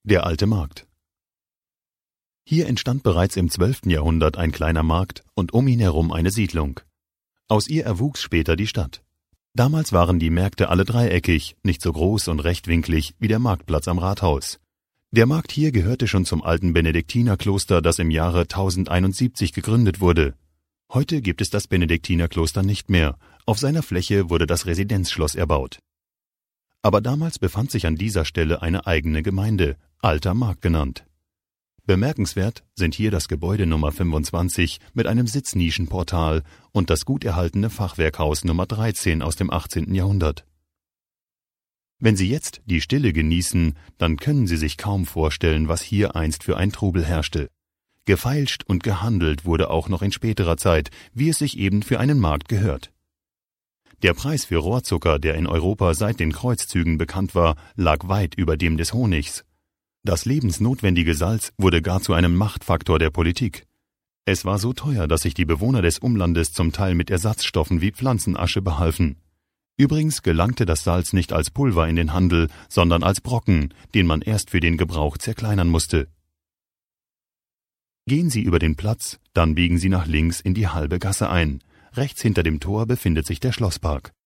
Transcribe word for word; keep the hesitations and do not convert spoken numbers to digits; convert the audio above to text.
Der alte Markt. Hier entstand bereits im zwölften Jahrhundert ein kleiner Markt und um ihn herum eine Siedlung. Aus ihr erwuchs später die Stadt. Damals waren die Märkte alle dreieckig, nicht so groß und rechtwinklig wie der Marktplatz am Rathaus. Der Markt hier gehörte schon zum alten Benediktinerkloster, das im Jahre tausendeinundsiebzig gegründet wurde. Heute gibt es das Benediktinerkloster nicht mehr. Auf seiner Fläche wurde das Residenzschloss erbaut. Aber damals befand sich an dieser Stelle eine eigene Gemeinde, Alter Markt genannt. Bemerkenswert sind hier das Gebäude Nummer fünfundzwanzig mit einem Sitznischenportal und das gut erhaltene Fachwerkhaus Nummer dreizehn aus dem achtzehnten Jahrhundert. Wenn Sie jetzt die Stille genießen, dann können Sie sich kaum vorstellen, was hier einst für ein Trubel herrschte. Gefeilscht und gehandelt wurde auch noch in späterer Zeit, wie es sich eben für einen Markt gehört. Der Preis für Rohrzucker, der in Europa seit den Kreuzzügen bekannt war, lag weit über dem des Honigs. Das lebensnotwendige Salz wurde gar zu einem Machtfaktor der Politik. Es war so teuer, dass sich die Bewohner des Umlandes zum Teil mit Ersatzstoffen wie Pflanzenasche behalfen. Übrigens gelangte das Salz nicht als Pulver in den Handel, sondern als Brocken, den man erst für den Gebrauch zerkleinern musste. Gehen Sie über den Platz, dann biegen Sie nach links in die halbe Gasse ein. Rechts hinter dem Tor befindet sich der Schlosspark.